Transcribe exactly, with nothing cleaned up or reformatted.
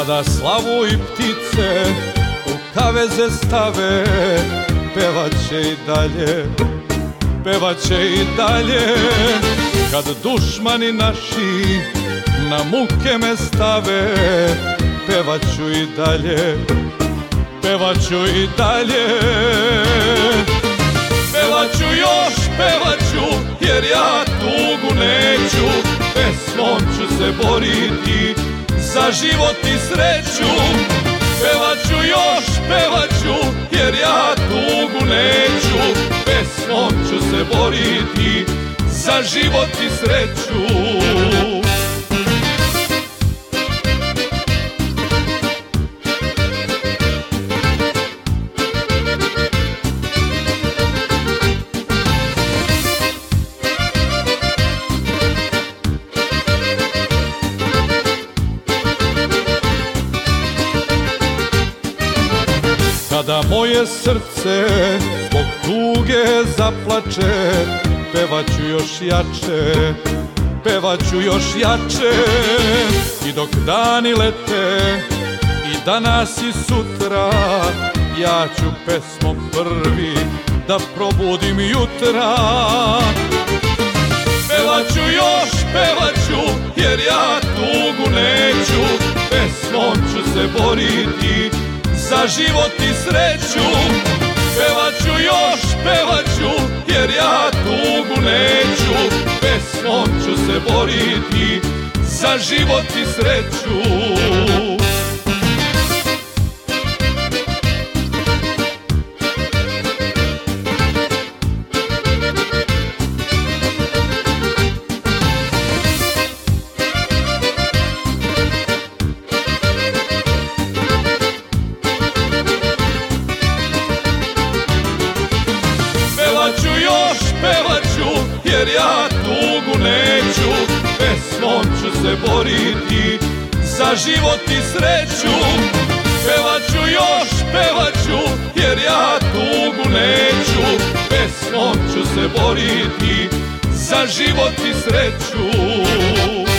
Kada slavu i ptice u kaveze stave, pevaće i dalje, pevaće i dalje. Kad dušmani naši na muke me stave, pevaću i dalje, pevaću i dalje. Pevaću još, pevaću, jer ja tugu neću, pesmom ću se boriti za život i sreću. Pevaću još, pevaću, jer ja tugu neću, pesmom ću se boriti za život i sreću. Kada moje srce zbog tuge zaplače, pevaću još jače, pevaću još jače. I dok dani lete, i danas i sutra, ja ću pesmom prvi da probudim jutra. Pevaću još, pevaću, jer ja tugu neću, pesmom ću se boriti za život i sreću. Pevaću još, pevaću, jer ja tugu neću, pesmom ću se boriti za život i sreću. Pevaću još, pevaću, jer ja tugu neću, pesmom ću se boriti za život i sreću. Pevaću još, pevaću, jer ja tugu neću, pesmom ću se boriti za život i sreću.